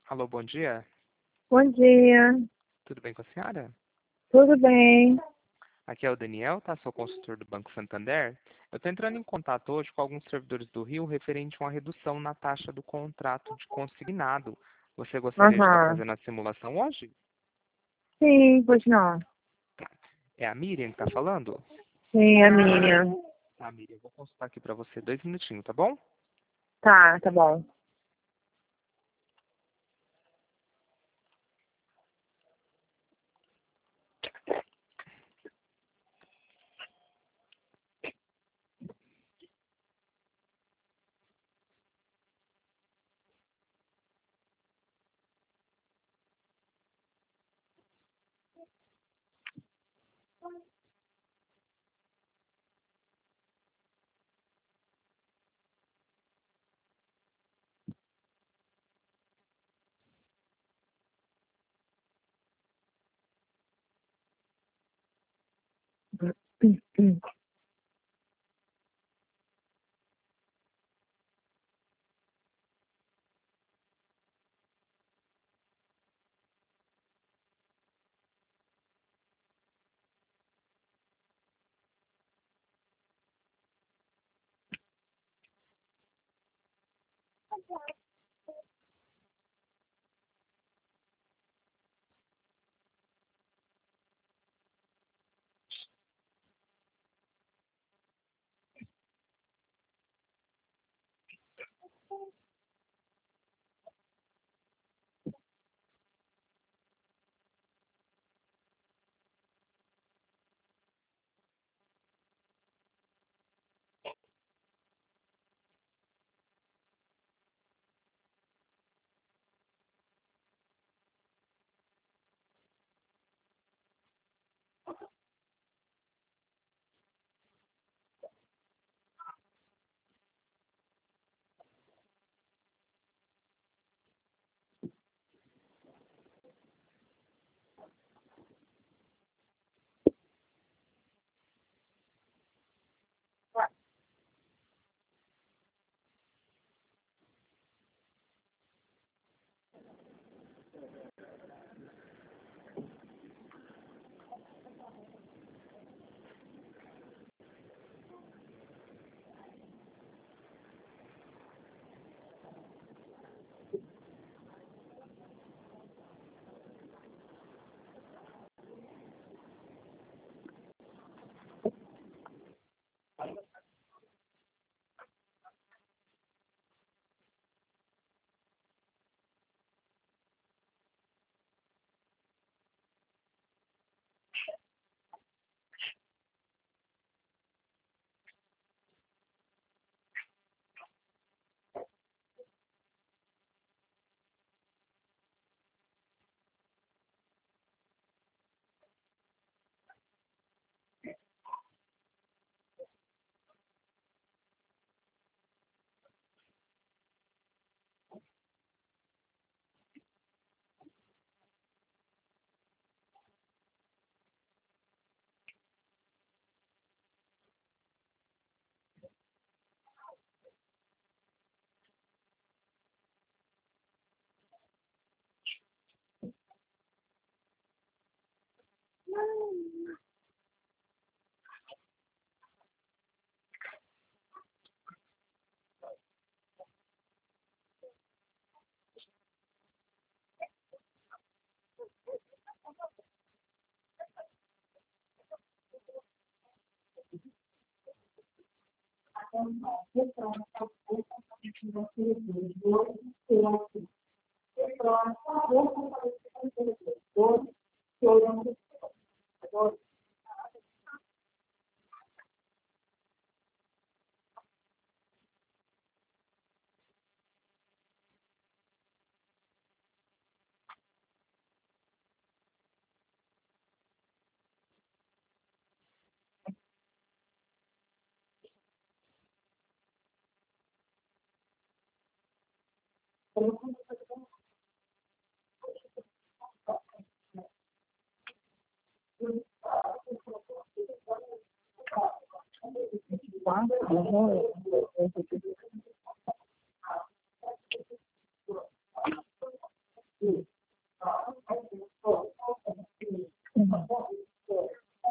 Alô, bom dia. Bom dia, Tudo bem com a senhora? tudo bem? Aqui é o Daniel, tá? Sou consultor do Banco Santander. Eu estou entrando em contato hoje com alguns servidores do Rio referente a uma redução na taxa do contrato de consignado. Você gostaria de estar Aham. fazendo a simulação hoje? Sim, pois não. É a Miriam que está falando? Sim, a Miriam. Tá, Miriam, eu vou consultar aqui para você 2 minutinhos, tá bom? Tá bom.